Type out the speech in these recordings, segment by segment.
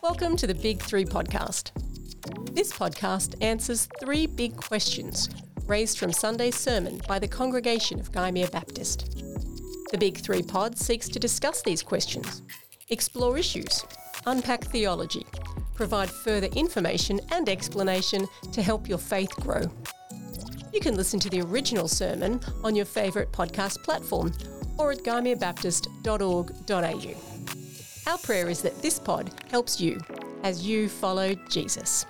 Welcome to the Big Three podcast. This podcast answers three big questions raised from Sunday's sermon by the congregation of Gymea Baptist. The Big Three pod seeks to discuss these questions, explore issues, unpack theology, provide further information and explanation to help your faith grow. You can listen to the original sermon on your favourite podcast platform or at gymeabaptist.org.au. Our prayer is that this pod helps you as you follow Jesus.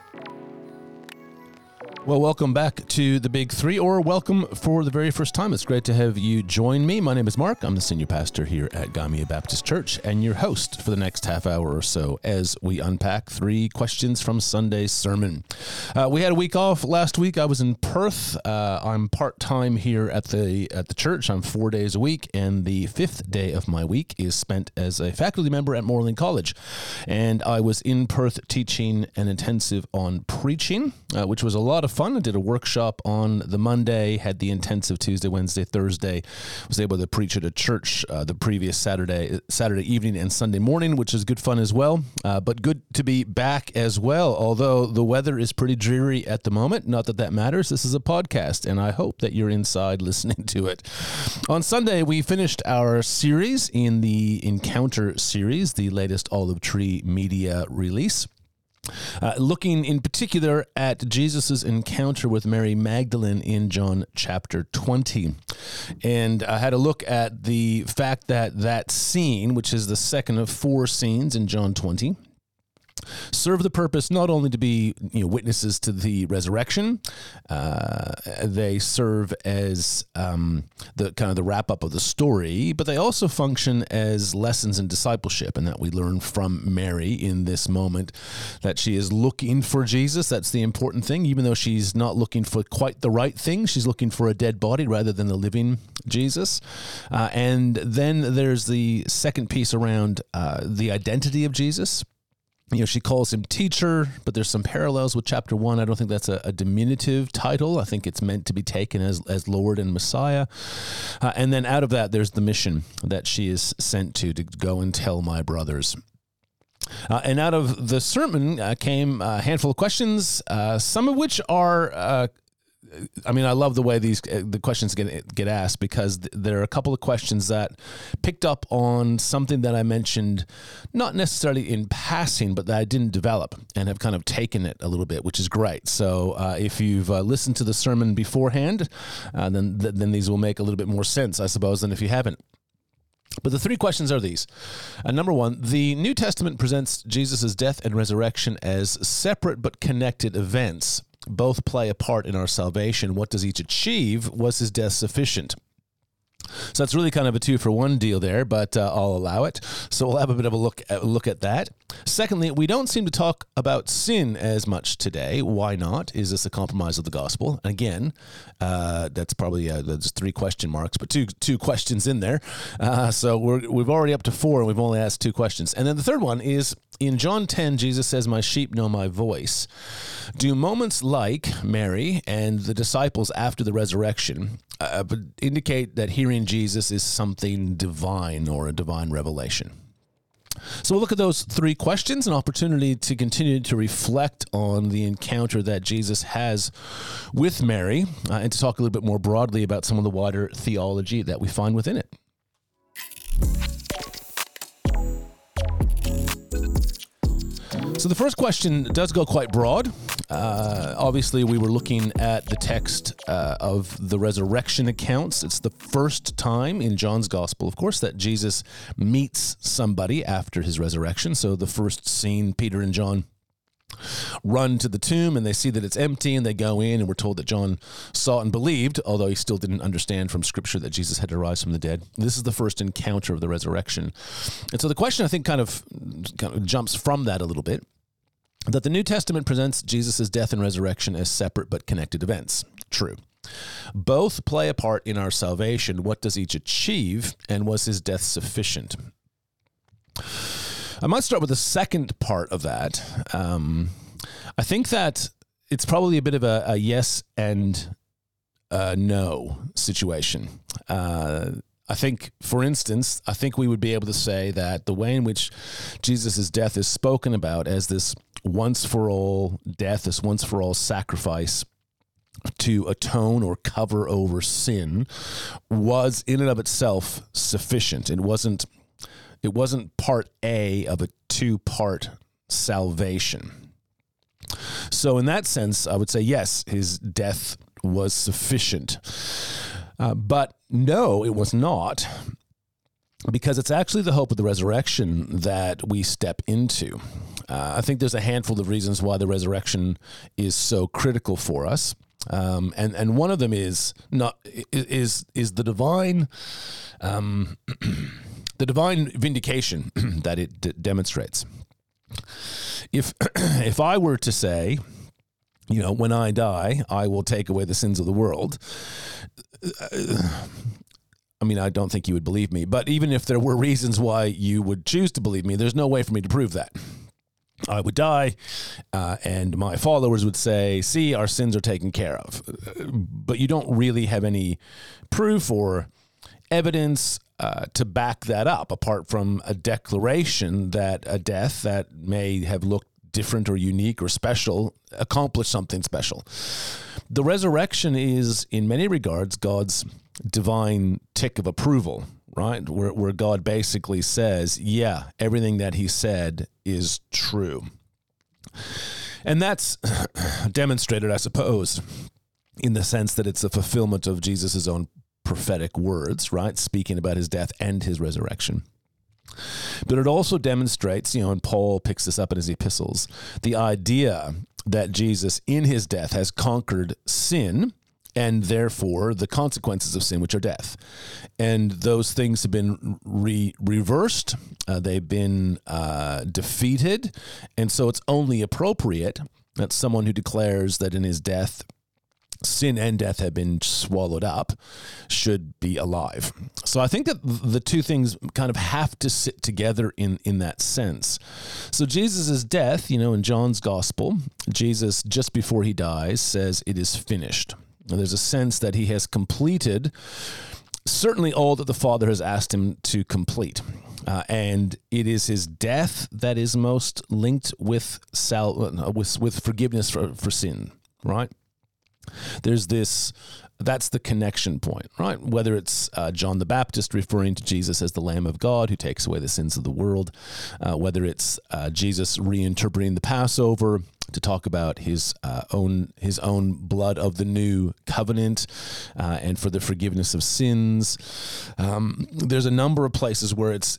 Well, welcome back to the Big Three, or welcome for the very first time. It's great to have you join me. My name is Mark. I'm the senior pastor here at Gymea Baptist Church and your host for the next half hour or so as we unpack three questions from Sunday's sermon. We had a week off last week. I was in Perth. I'm part-time here at the church. I'm 4 days a week, and the fifth day of my week is spent as a faculty member at Moreland College. And I was in Perth teaching an intensive on preaching, which was a lot of fun. I did a workshop on the Monday, had the intensive Tuesday, Wednesday, Thursday. Was able to preach at a church the previous Saturday evening and Sunday morning, which is good fun as well. But good to be back as well, although the weather is pretty dreary at the moment. Not that that matters. This is a podcast, and I hope that you're inside listening to it. On Sunday, we finished our series in the Encounter series, the latest Olive Tree Media release. Looking in particular at Jesus' encounter with Mary Magdalene in John chapter 20. And I had a look at the fact that scene, which is the second of four scenes in John 20, serve the purpose not only to be witnesses to the resurrection, they serve as the wrap up of the story, but they also function as lessons in discipleship, and that we learn from Mary in this moment that she is looking for Jesus. That's the important thing. Even though she's not looking for quite the right thing, she's looking for a dead body rather than the living Jesus. And then there's the second piece around the identity of Jesus. She calls him teacher, but there's some parallels with chapter 1. I don't think that's a diminutive title. I think it's meant to be taken as Lord and Messiah. And then out of that, there's the mission that she is sent to go and tell my brothers. And out of the sermon came a handful of questions, some of which are... I love the way the questions get asked, because there are a couple of questions that picked up on something that I mentioned, not necessarily in passing, but that I didn't develop and have kind of taken it a little bit, which is great. So if you've listened to the sermon beforehand, then these will make a little bit more sense, I suppose, than if you haven't. But the three questions are these. Number one, the New Testament presents Jesus' death and resurrection as separate but connected events. Both play a part in our salvation. What does each achieve? Was his death sufficient? So that's really kind of a 2-for-1 deal there, but I'll allow it. So we'll have a bit of a look at that. Secondly, we don't seem to talk about sin as much today. Why not? Is this a compromise of the gospel? Again, that's probably there's 3 question marks, but two questions in there. So we've already up to 4, and we've only asked 2 questions. And then the third one is, in John 10, Jesus says, "My sheep know my voice." Do moments like Mary and the disciples after the resurrection indicate that hearing Jesus is something divine or a divine revelation? So we'll look at those 3 questions, an opportunity to continue to reflect on the encounter that Jesus has with Mary, and to talk a little bit more broadly about some of the wider theology that we find within it. So the first question does go quite broad. Obviously, we were looking at the text of the resurrection accounts. It's the first time in John's gospel, of course, that Jesus meets somebody after his resurrection. So the first scene, Peter and John run to the tomb, and they see that it's empty, and they go in, and we're told that John saw and believed, although he still didn't understand from Scripture that Jesus had to rise from the dead. This is the first encounter of the resurrection. And so the question, I think, kind of jumps from that a little bit, that the New Testament presents Jesus' death and resurrection as separate but connected events. True. Both play a part in our salvation. What does each achieve, and was his death sufficient? I might start with the second part of that. I think that it's probably a bit of a yes and no situation. I think, for instance, we would be able to say that the way in which Jesus' death is spoken about as this once-for-all death, this once-for-all sacrifice to atone or cover over sin, was in and of itself sufficient. It wasn't part A of a two-part salvation. So in that sense, I would say, yes, his death was sufficient. But no, it was not, because it's actually the hope of the resurrection that we step into. I think there's a handful of reasons why the resurrection is so critical for us. And one of them is the divine the divine vindication that it demonstrates. If I were to say, when I die, I will take away the sins of the world, I don't think you would believe me. But even if there were reasons why you would choose to believe me, there's no way for me to prove that. I would die, and my followers would say, see, our sins are taken care of. But you don't really have any proof or evidence to back that up, apart from a declaration that a death that may have looked different or unique or special accomplished something special. The resurrection is, in many regards, God's divine tick of approval, right? Where God basically says, yeah, everything that he said is true. And that's demonstrated, I suppose, in the sense that it's a fulfillment of Jesus' own prophetic words, right? Speaking about his death and his resurrection. But it also demonstrates, and Paul picks this up in his epistles, the idea that Jesus in his death has conquered sin and therefore the consequences of sin, which are death. And those things have been reversed. They've been defeated. And so it's only appropriate that someone who declares that in his death sin and death have been swallowed up should be alive. So I think that the two things kind of have to sit together in that sense. So Jesus' death, in John's gospel, Jesus, just before he dies, says it is finished. Now, there's a sense that he has completed certainly all that the Father has asked him to complete. And it is his death that is most linked with forgiveness for sin, right? There's that's the connection point, right? Whether it's John the Baptist referring to Jesus as the Lamb of God who takes away the sins of the world, whether it's Jesus reinterpreting the Passover to talk about his own blood of the new covenant and for the forgiveness of sins. There's a number of places where it's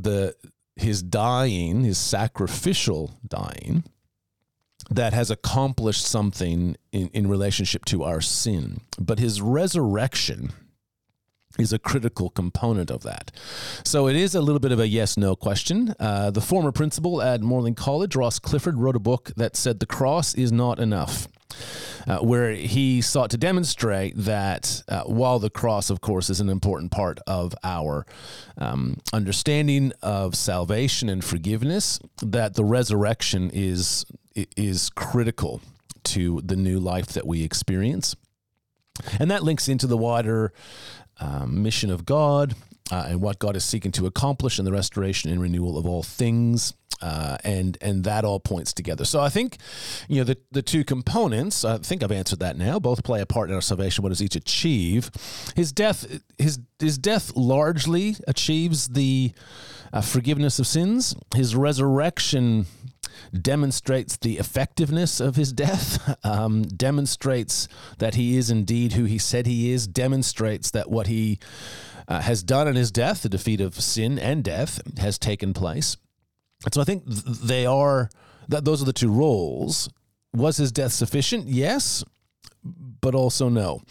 his dying, his sacrificial dying, that has accomplished something in relationship to our sin. But his resurrection is a critical component of that. So it is a little bit of a yes-no question. The former principal at Moreland College, Ross Clifford, wrote a book that said the cross is not enough, where he sought to demonstrate that while the cross, of course, is an important part of our understanding of salvation and forgiveness, that the resurrection is critical to the new life that we experience. And that links into the wider mission of God and what God is seeking to accomplish in the restoration and renewal of all things. And that all points together. So I think, the two components, I think I've answered that now, both play a part in our salvation. What does each achieve? His death largely achieves the forgiveness of sins. His resurrection demonstrates the effectiveness of his death, demonstrates that he is indeed who he said he is, demonstrates that what he has done in his death, the defeat of sin and death, has taken place. And so I think those are the two roles. Was his death sufficient? Yes, but also no.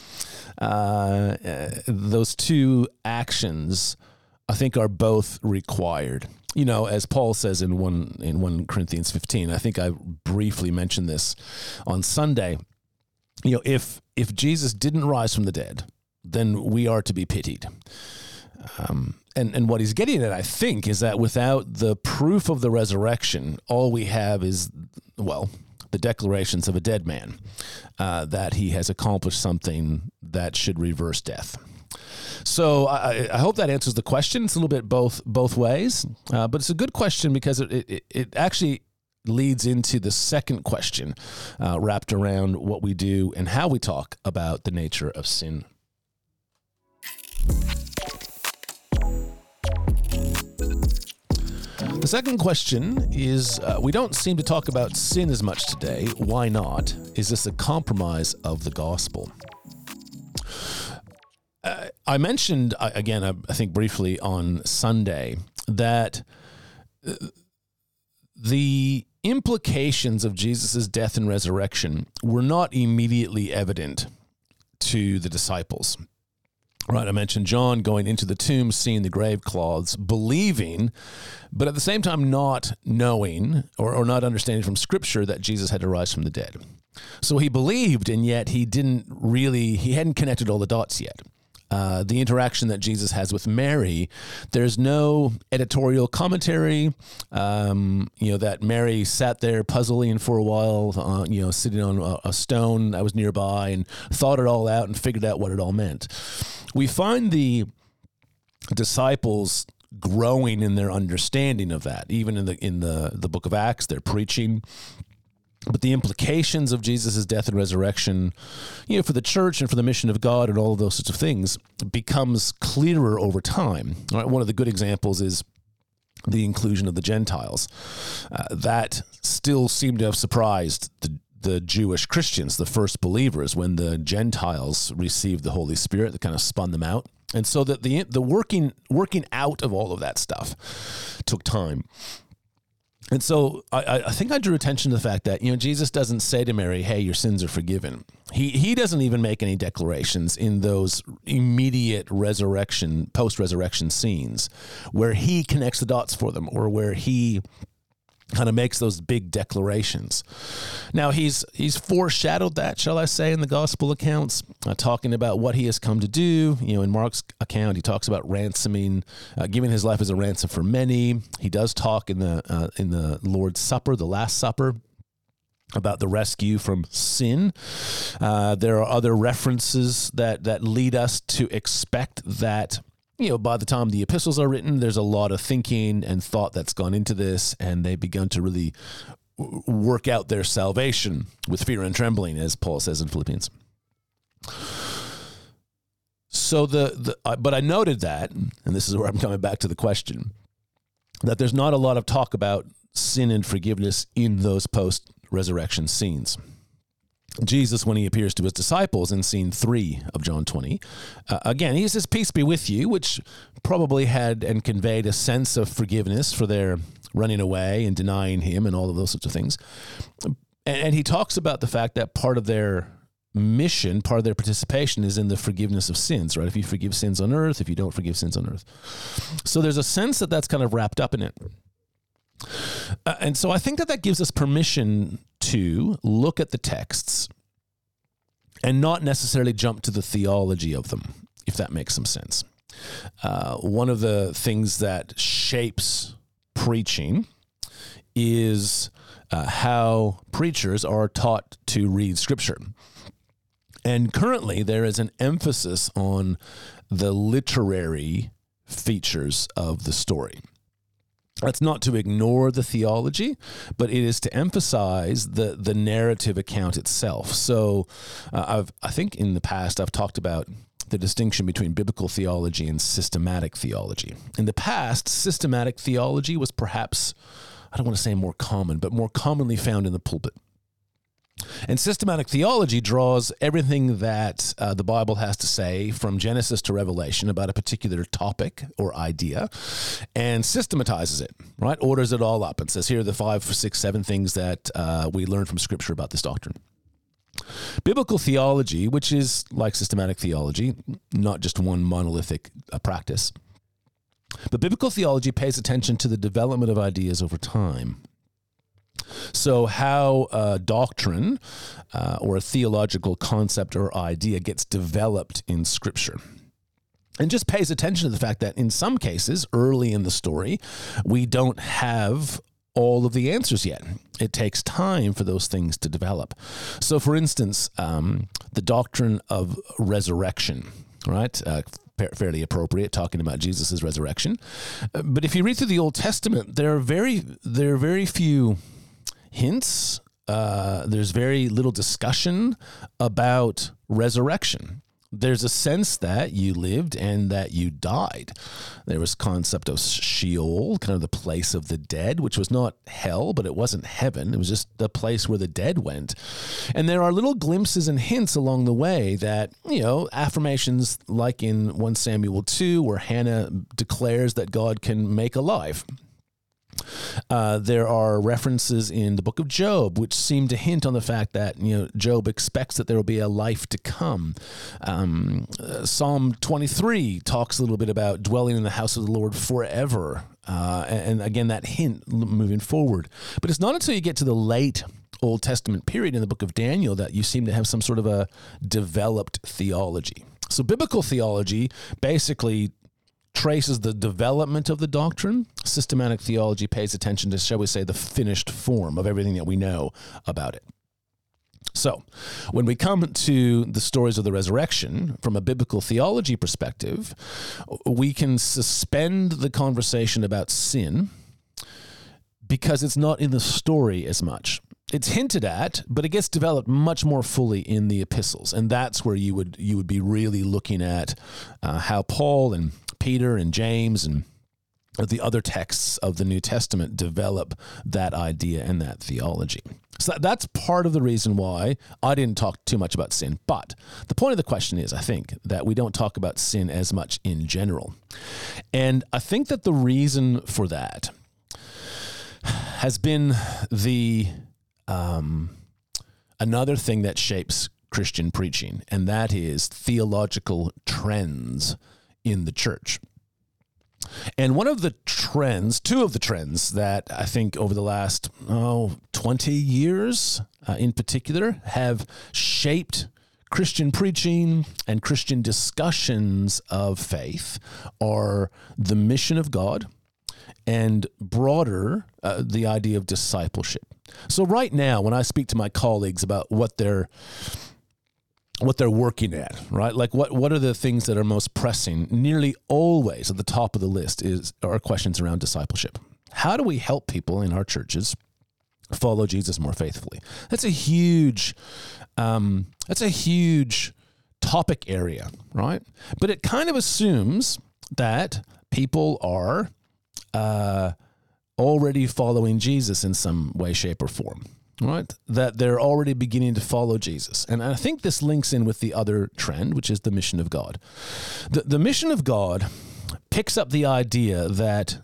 Those two actions, I think, are both required. As Paul says in 1 Corinthians 15, I think I briefly mentioned this on Sunday. If Jesus didn't rise from the dead, then we are to be pitied. And what he's getting at, I think, is that without the proof of the resurrection, all we have is, the declarations of a dead man, that he has accomplished something that should reverse death. So I hope that answers the question. It's a little bit both ways, but it's a good question because it actually leads into the second question wrapped around what we do and how we talk about the nature of sin. The second question is, we don't seem to talk about sin as much today. Why not? Is this a compromise of the gospel? I mentioned, again, I think briefly on Sunday, that the implications of Jesus' death and resurrection were not immediately evident to the disciples. Right, I mentioned John going into the tomb, seeing the grave cloths, believing, but at the same time not knowing or not understanding from Scripture that Jesus had to rise from the dead. So he believed, and yet he hadn't connected all the dots yet. The interaction that Jesus has with Mary, there's no editorial commentary, that Mary sat there puzzling for a while, sitting on a stone that was nearby and thought it all out and figured out what it all meant. We find the disciples growing in their understanding of that. Even in the book of Acts, they're preaching. But the implications of Jesus' death and resurrection, for the church and for the mission of God and all of those sorts of things becomes clearer over time. Right? One of the good examples is the inclusion of the Gentiles. That still seemed to have surprised the Jewish Christians, the first believers, when the Gentiles received the Holy Spirit, that kind of spun them out. And so that the working out of all of that stuff took time. And so I think I drew attention to the fact that, Jesus doesn't say to Mary, hey, your sins are forgiven. He doesn't even make any declarations in those immediate post-resurrection scenes where he connects the dots for them or where he kind of makes those big declarations. Now, he's foreshadowed that, shall I say, in the gospel accounts, talking about what he has come to do. In Mark's account, he talks about ransoming, giving his life as a ransom for many. He does talk in the Lord's Supper, the Last Supper, about the rescue from sin. There are other references that lead us to expect that by the time the epistles are written, there's a lot of thinking and thought that's gone into this, and they've begun to really work out their salvation with fear and trembling, as Paul says in Philippians. So but I noted that, and this is where I'm coming back to the question, that there's not a lot of talk about sin and forgiveness in those post-resurrection scenes. Jesus, when he appears to his disciples in scene 3 of John 20, again, he says, peace be with you, which probably had and conveyed a sense of forgiveness for their running away and denying him and all of those sorts of things. And he talks about the fact that part of their mission, part of their participation is in the forgiveness of sins, right? If you forgive sins on earth, if you don't forgive sins on earth. So there's a sense that that's kind of wrapped up in it. And so I think that gives us permission to look at the texts and not necessarily jump to the theology of them, if that makes some sense. One of the things that shapes preaching is how preachers are taught to read Scripture. And currently there is an emphasis on the literary features of the story. That's not to ignore the theology, but it is to emphasize the narrative account itself. So I think in the past I've talked about the distinction between biblical theology and systematic theology. In the past, systematic theology was perhaps, I don't want to say more common, but more commonly found in the pulpit. And systematic theology draws everything that the Bible has to say from Genesis to Revelation about a particular topic or idea and systematizes it, right? Orders it all up and says, here are the 5, 6, 7 things that we learn from Scripture about this doctrine. Biblical theology, which is like systematic theology, not just one monolithic practice, but biblical theology pays attention to the development of ideas over time. So how a doctrine or a theological concept or idea gets developed in Scripture. And just pays attention to the fact that in some cases, early in the story, we don't have all of the answers yet. It takes time for those things to develop. So, for instance, the doctrine of resurrection, right? Fairly appropriate, talking about Jesus' resurrection. But if you read through the Old Testament, there are very few hints. There's very little discussion about resurrection. There's a sense that you lived and that you died. There was concept of Sheol, kind of the place of the dead, which was not hell, but it wasn't heaven. It was just the place where the dead went. And there are little glimpses and hints along the way that, affirmations like in 1 Samuel 2, where Hannah declares that God can make alive. There are references in the book of Job which seem to hint on the fact that Job expects that there will be a life to come. Psalm 23 talks a little bit about dwelling in the house of the Lord forever, and again that hint moving forward. But it's not until you get to the late Old Testament period in the book of Daniel that you seem to have some sort of a developed theology. So biblical theology basically traces the development of the doctrine. Systematic theology pays attention to, shall we say, the finished form of everything that we know about it. So, when we come to the stories of the resurrection, from a biblical theology perspective, we can suspend the conversation about sin because it's not in the story as much. It's hinted at, but it gets developed much more fully in the epistles, and that's where you would be really looking at how Paul and Peter and James and the other texts of the New Testament develop that idea and that theology. So that's part of the reason why I didn't talk too much about sin. But the point of the question is, I think, that we don't talk about sin as much in general. And I think that the reason for that has been another thing that shapes Christian preaching, and that is theological trends in the church. And two of the trends that I think over the last 20 years in particular have shaped Christian preaching and Christian discussions of faith are the mission of God and broader, the idea of discipleship. So right now, when I speak to my colleagues about what they're working at, right? Like what are the things that are most pressing? Nearly always at the top of the list are questions around discipleship. How do we help people in our churches follow Jesus more faithfully? That's a huge topic area, right? But it kind of assumes that people are already following Jesus in some way, shape, or form. Right? That they're already beginning to follow Jesus. And I think this links in with the other trend, which is the mission of God. The mission of God picks up the idea that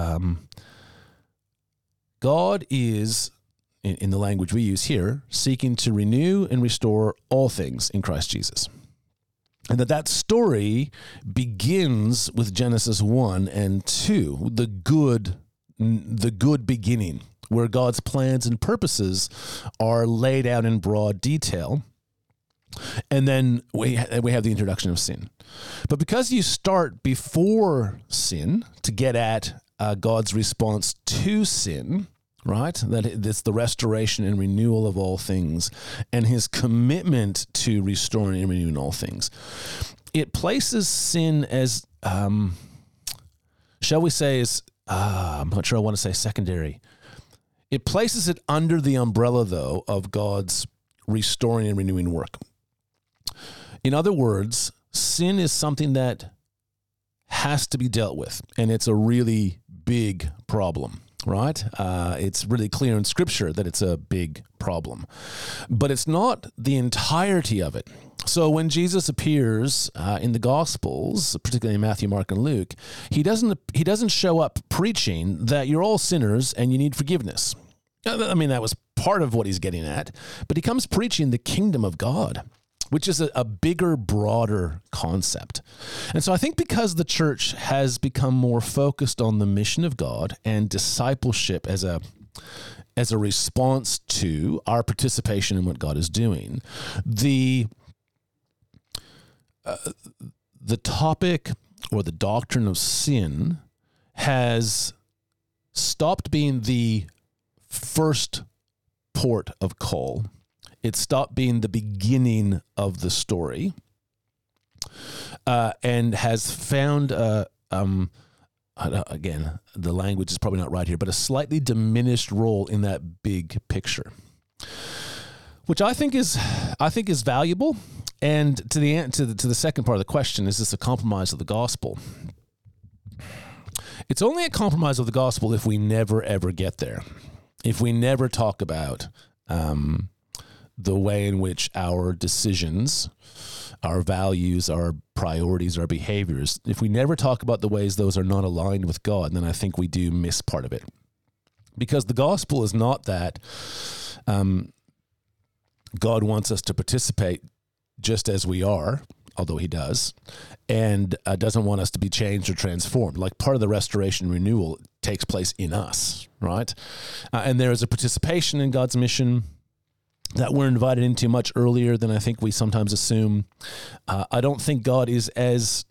God is, in the language we use here, seeking to renew and restore all things in Christ Jesus. And that story begins with Genesis 1 and 2, the good beginning, where God's plans and purposes are laid out in broad detail. And then we have the introduction of sin. But because you start before sin to get at God's response to sin, right? That it's the restoration and renewal of all things and his commitment to restoring and renewing all things. It places sin as, shall we say, I'm not sure I want to say secondary. It places it under the umbrella, though, of God's restoring and renewing work. In other words, sin is something that has to be dealt with, and it's a really big problem, right? It's really clear in Scripture that it's a big problem. But it's not the entirety of it. So when Jesus appears in the Gospels, particularly in Matthew, Mark, and Luke, he doesn't show up preaching that you're all sinners and you need forgiveness. I mean, that was part of what he's getting at, but he comes preaching the kingdom of God, which is a bigger, broader concept. And so I think because the church has become more focused on the mission of God and discipleship as a response to our participation in what God is doing, the topic or the doctrine of sin has stopped being the first port of call. It stopped being the beginning of the story, and has found, again, the language is probably not right here, but a slightly diminished role in that big picture, which I think is valuable. And to the second part of the question, is this a compromise of the gospel? It's only a compromise of the gospel if we never, ever get there. If we never talk about the way in which our decisions, our values, our priorities, our behaviors, if we never talk about the ways those are not aligned with God, then I think we do miss part of it. Because the gospel is not that God wants us to participate just as we are, although he does, and doesn't want us to be changed or transformed. Like, part of the restoration and renewal takes place in us, right? And there is a participation in God's mission that we're invited into much earlier than I think we sometimes assume. I don't think God is as...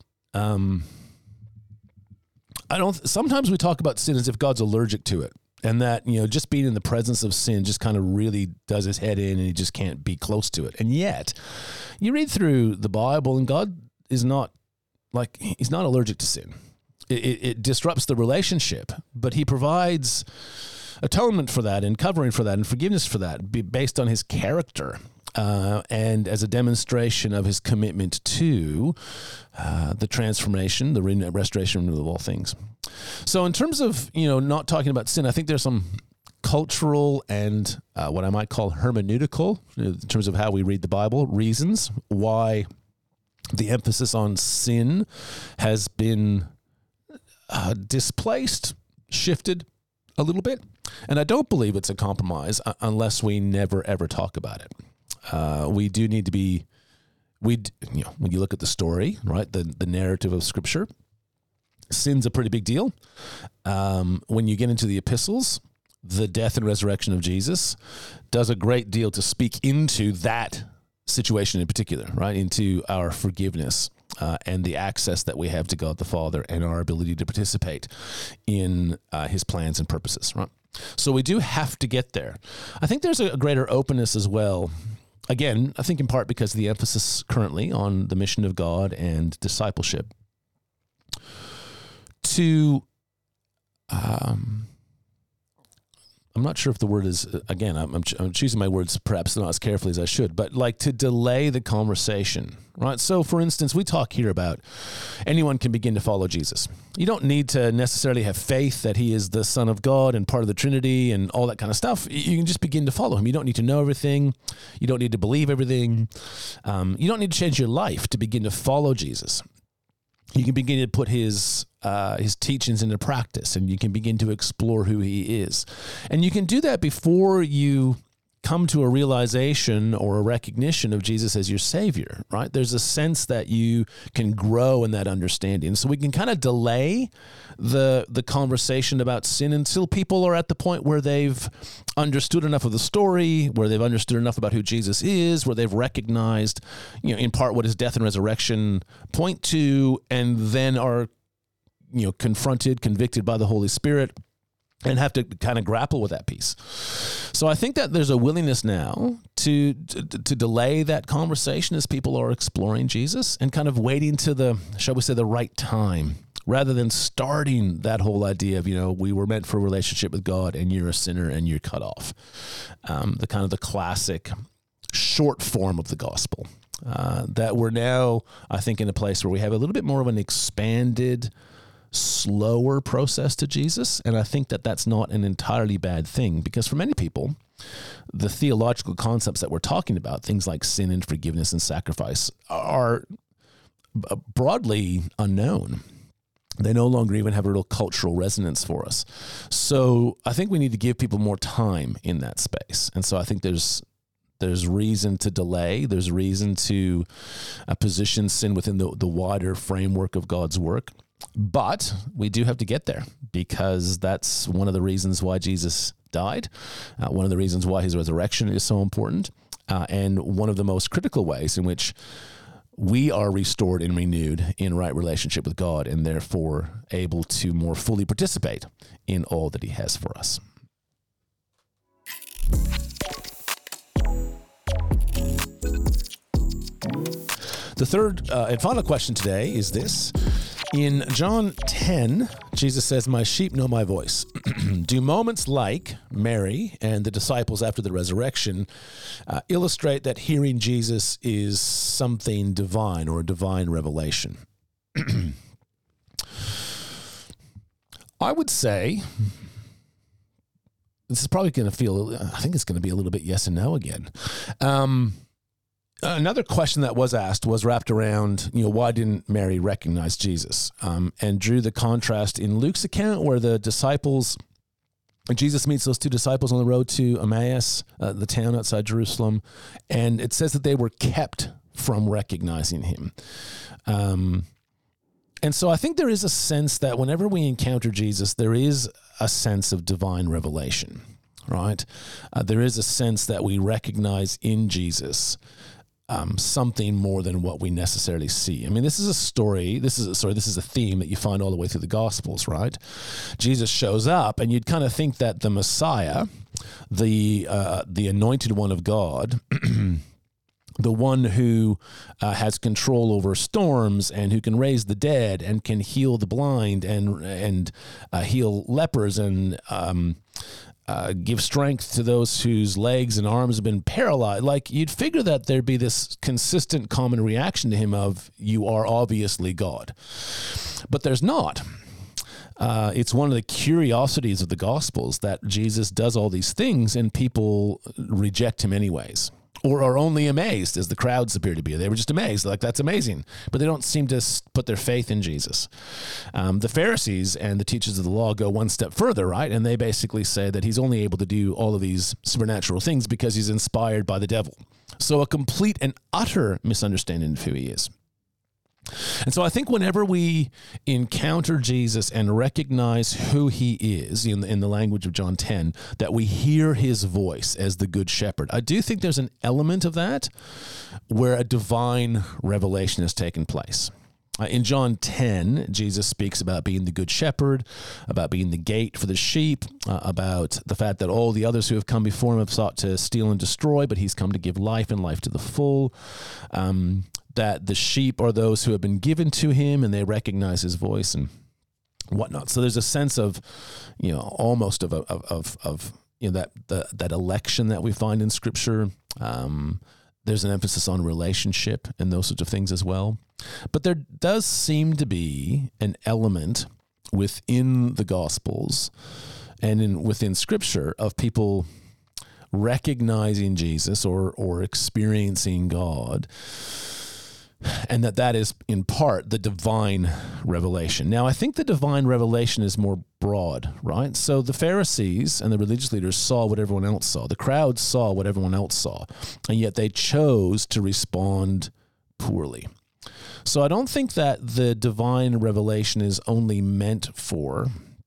sometimes we talk about sin as if God's allergic to it. And that, just being in the presence of sin just kind of really does his head in, and he just can't be close to it. And yet, you read through the Bible, and God is not, he's not allergic to sin. It disrupts the relationship, but he provides atonement for that, and covering for that, and forgiveness for that, based on his character. And as a demonstration of his commitment to the transformation, the restoration, renewal of all things. So in terms of, not talking about sin, I think there's some cultural and what I might call hermeneutical, in terms of how we read the Bible, reasons why the emphasis on sin has been displaced, shifted a little bit. And I don't believe it's a compromise unless we never, ever talk about it. We do need to be, when you look at the story, right, the narrative of Scripture, sin's a pretty big deal. When you get into the epistles, the death and resurrection of Jesus does a great deal to speak into that situation in particular, right, into our forgiveness and the access that we have to God the Father and our ability to participate in his plans and purposes, right? So we do have to get there. I think there's a greater openness as well. Again, I think in part because of the emphasis currently on the mission of God and discipleship. I'm not sure if the word is, again, I'm choosing my words perhaps not as carefully as I should, but to delay the conversation, right? So, for instance, we talk here about anyone can begin to follow Jesus. You don't need to necessarily have faith that he is the Son of God and part of the Trinity and all that kind of stuff. You can just begin to follow him. You don't need to know everything. You don't need to believe everything. You don't need to change your life to begin to follow Jesus. You can begin to put his teachings into practice, and you can begin to explore who he is. And you can do that before you come to a realization or a recognition of Jesus as your Savior, right? There's a sense that you can grow in that understanding. So we can kind of delay the conversation about sin until people are at the point where they've understood enough of the story, where they've understood enough about who Jesus is, where they've recognized, in part what his death and resurrection point to, and then are, confronted, convicted by the Holy Spirit, and have to kind of grapple with that piece. So I think that there's a willingness now to delay that conversation as people are exploring Jesus and kind of waiting to the right time, rather than starting that whole idea of, we were meant for a relationship with God and you're a sinner and you're cut off. The classic short form of the gospel. That we're now, I think, in a place where we have a little bit more of an expanded, slower process to Jesus. And I think that that's not an entirely bad thing, because for many people, the theological concepts that we're talking about, things like sin and forgiveness and sacrifice, are broadly unknown. They no longer even have a real cultural resonance for us. So I think we need to give people more time in that space. And so I think there's reason to delay. There's reason to position sin within the wider framework of God's work. But we do have to get there, because that's one of the reasons why Jesus died, one of the reasons why his resurrection is so important, and one of the most critical ways in which we are restored and renewed in right relationship with God, and therefore able to more fully participate in all that he has for us. The third and final question today is this. In John 10, Jesus says, "My sheep know my voice." Do moments like Mary and the disciples after the resurrection illustrate that hearing Jesus is something divine or a divine revelation? I would say this is probably going to feel, I think it's going to be a little bit yes and no again. Another question that was asked was wrapped around, why didn't Mary recognize Jesus? And drew the contrast in Luke's account where the disciples, Jesus meets those two disciples on the road to Emmaus, the town outside Jerusalem, and it says that they were kept from recognizing him. And so I think there is a sense that whenever we encounter Jesus, there is a sense of divine revelation, right? There is a sense that we recognize in Jesus something more than what we necessarily see. I mean, this is a story, this is a theme that you find all the way through the Gospels, right? Jesus shows up, and you'd kind of think that the Messiah, the anointed one of God, the one who has control over storms and who can raise the dead and can heal the blind and heal lepers and give strength to those whose legs and arms have been paralyzed. Like, you'd figure that there'd be this consistent common reaction to him of, you are obviously God. But there's not. It's one of the curiosities of the Gospels that Jesus does all these things and people reject him anyways, or are only amazed, as the crowds appear to be. They were just amazed, like, that's amazing. But they don't seem to put their faith in Jesus. The Pharisees and the teachers of the law go one step further, right? And they basically say that he's only able to do all of these supernatural things because he's inspired by the devil. So a complete and utter misunderstanding of who he is. And so I think whenever we encounter Jesus and recognize who he is, in the language of John 10, that we hear his voice as the good shepherd, I do think there's an element of that where a divine revelation has taken place. In John 10, Jesus speaks about being the good shepherd, about being the gate for the sheep, about the fact that all the others who have come before him have sought to steal and destroy, but he's come to give life and life to the full. That the sheep are those who have been given to him and they recognize his voice and whatnot. So there's a sense of, almost of that election that we find in Scripture. There's an emphasis on relationship and those sorts of things as well. But there does seem to be an element within the Gospels and within Scripture of people recognizing Jesus or experiencing God, and that is in part the divine revelation. Now, I think the divine revelation is more broad, right? So the Pharisees and the religious leaders saw what everyone else saw. The crowd saw what everyone else saw, and yet they chose to respond poorly. So I don't think that the divine revelation is only meant for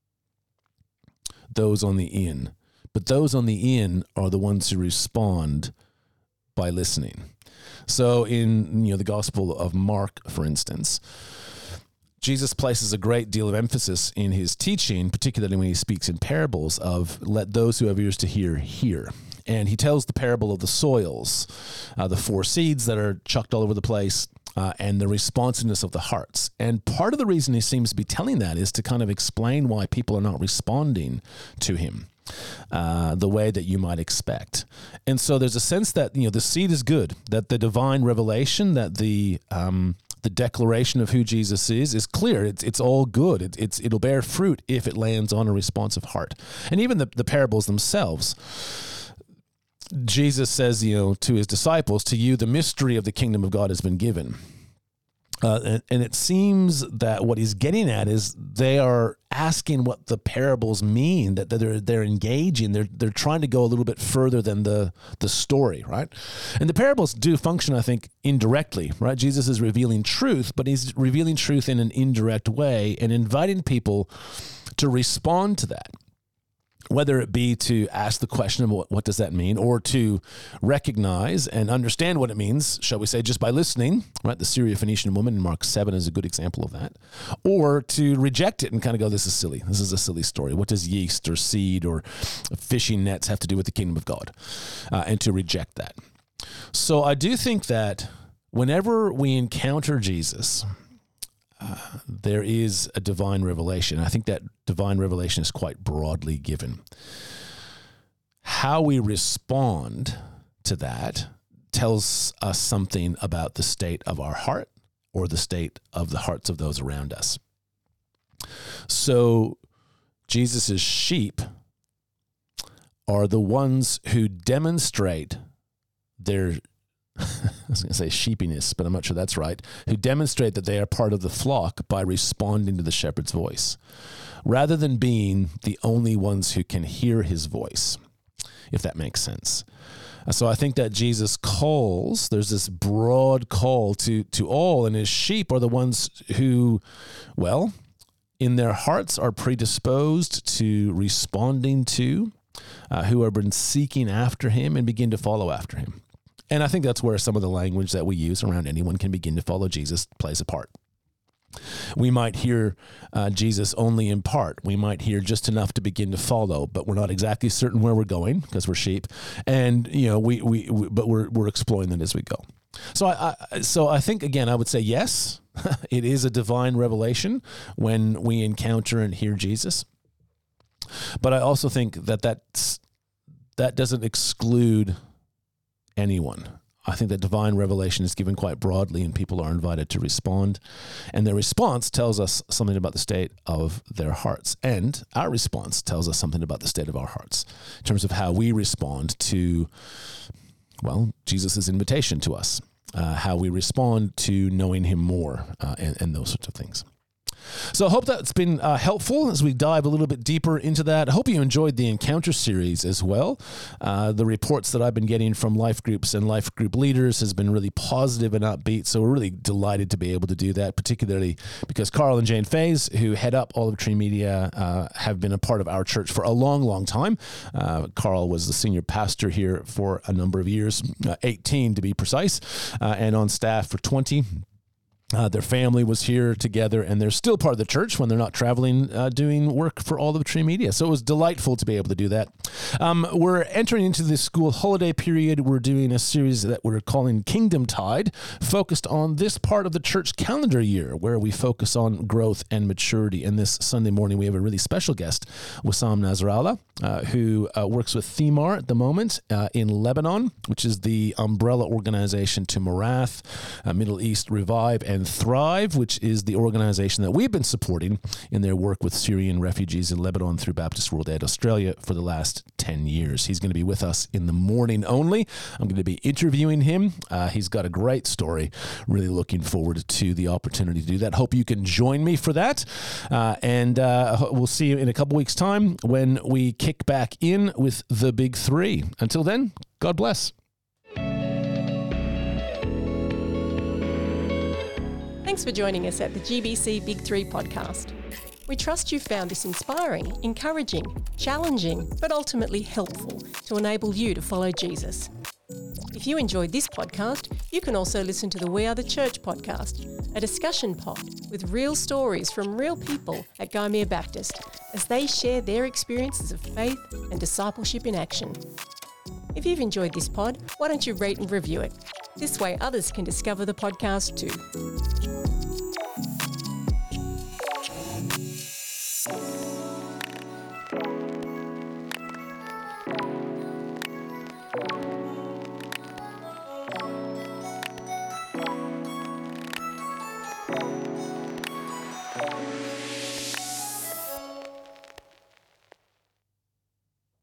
those on the in, but those on the in are the ones who respond by listening. So in the Gospel of Mark, for instance, Jesus places a great deal of emphasis in his teaching, particularly when he speaks in parables, of let those who have ears to hear, hear. And he tells the parable of the soils, the 4 seeds that are chucked all over the place, and the responsiveness of the hearts. And part of the reason he seems to be telling that is to kind of explain why people are not responding to him the way that you might expect. And so there's a sense that, the seed is good, that the divine revelation, that the declaration of who Jesus is clear. It's all good. It'll bear fruit if it lands on a responsive heart. And even the parables themselves, Jesus says, to his disciples, to you, the mystery of the kingdom of God has been given. And it seems that what he's getting at is they are asking what the parables mean, that they're engaging. They're trying to go a little bit further than the story, right? And the parables do function, I think, indirectly, right? Jesus is revealing truth, but he's revealing truth in an indirect way and inviting people to respond to that. whether it be to ask the question of what does that mean, or to recognize and understand what it means, shall we say, just by listening, right? The Syrophoenician woman in Mark 7 is a good example of that. Or to reject it and kind of go, this is silly. This is a silly story. What does yeast or seed or fishing nets have to do with the kingdom of God? And to reject that. So I do think that whenever we encounter Jesus, there is a divine revelation. I think that divine revelation is quite broadly given. How we respond to that tells us something about the state of our heart or the state of the hearts of those around us. So Jesus' sheep are the ones who demonstrate their I was going to say sheepiness, but I'm not sure that's right, who demonstrate that they are part of the flock by responding to the shepherd's voice, rather than being the only ones who can hear his voice, if that makes sense. So I think that Jesus calls, there's this broad call to all, and his sheep are the ones who, well, in their hearts are predisposed to responding to, who have been seeking after him and begin to follow after him. And I think that's where some of the language that we use around anyone can begin to follow Jesus plays a part. We might hear Jesus only in part. We might hear just enough to begin to follow, but we're not exactly certain where we're going because we're sheep. And but we're exploring that as we go. So I think, again, I would say yes, it is a divine revelation when we encounter and hear Jesus. But I also think that doesn't exclude anyone. I think that divine revelation is given quite broadly, and people are invited to respond. And their response tells us something about the state of their hearts. And our response tells us something about the state of our hearts in terms of how we respond to, well, Jesus' invitation to us, how we respond to knowing him more, and those sorts of things. So I hope that's been helpful as we dive a little bit deeper into that. I hope you enjoyed the Encounter series as well. The reports that I've been getting from life groups and life group leaders has been really positive and upbeat. So we're really delighted to be able to do that, particularly because Carl and Jane Fays, who head up Olive Tree Media, have been a part of our church for a long, long time. Carl was the senior pastor here for a number of years, 18 to be precise, and on staff for 20. Their family was here together, and they're still part of the church when they're not traveling, doing work for Olive Tree Media. So it was delightful to be able to do that. We're entering into the school holiday period. We're doing a series that we're calling Kingdom Tide, focused on this part of the church calendar year, where we focus on growth and maturity. And this Sunday morning, we have a really special guest, Wissam Nasrallah, who works with Themar at the moment in Lebanon, which is the umbrella organization to Marath, Middle East Revive, and Thrive, which is the organization that we've been supporting in their work with Syrian refugees in Lebanon through Baptist World Aid Australia for the last 10 years. He's going to be with us in the morning only. I'm going to be interviewing him. He's got a great story. Really looking forward to the opportunity to do that. Hope you can join me for that. And we'll see you in a couple weeks' time when we kick back in with the Big Three. Until then, God bless. Thanks for joining us at the GBC Big Three podcast. We trust you found this inspiring, encouraging, challenging, but ultimately helpful to enable you to follow Jesus. If you enjoyed this podcast, you can also listen to the We Are the Church podcast, a discussion pod with real stories from real people at Gaimea Baptist as they share their experiences of faith and discipleship in action. If you've enjoyed this pod, why don't you rate and review it? This way others can discover the podcast too.